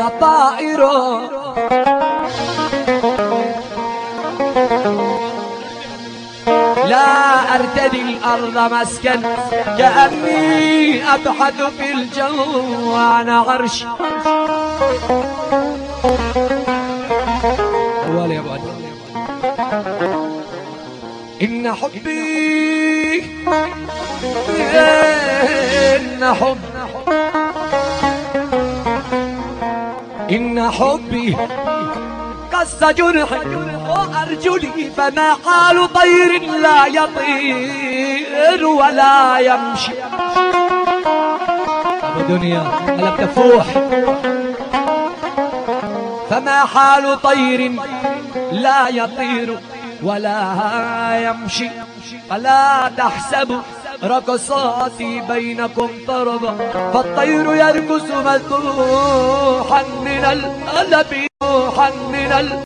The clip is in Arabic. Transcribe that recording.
طائر لا أرتدي الأرض مسكن كأني أبحث في الجو وأنا عرش أول يا أبو إن حبي إن حبي قص جرحي وأرجلي فما حال طير لا يطير ولا يمشي. أبو دنيا ألم تفوح فما حال طير لا يطير ولا يمشي. فلا تحسبوا رقصاتي بينكم طربا فالطير يرقص مذبوحا من القلب.